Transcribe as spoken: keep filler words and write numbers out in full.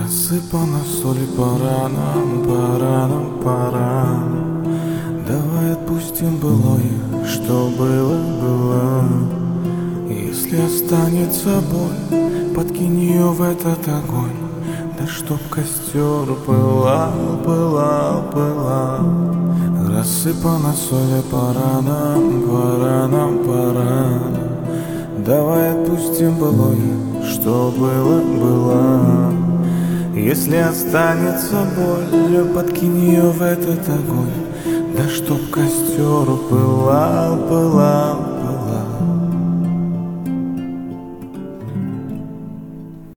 Рассыпана соль по ранам, по ранам, по ранам. Давай отпустим былое, что было, было. Если останется боль, подкинь ее в этот огонь. Да чтоб костер пылал, пылал, пылал. Рассыпана соль по ранам, по ранам, по ранам. Давай отпустим былое, что было, было. Если останется боль, подкинь ее в этот огонь. Да чтоб костер пылал, пылал,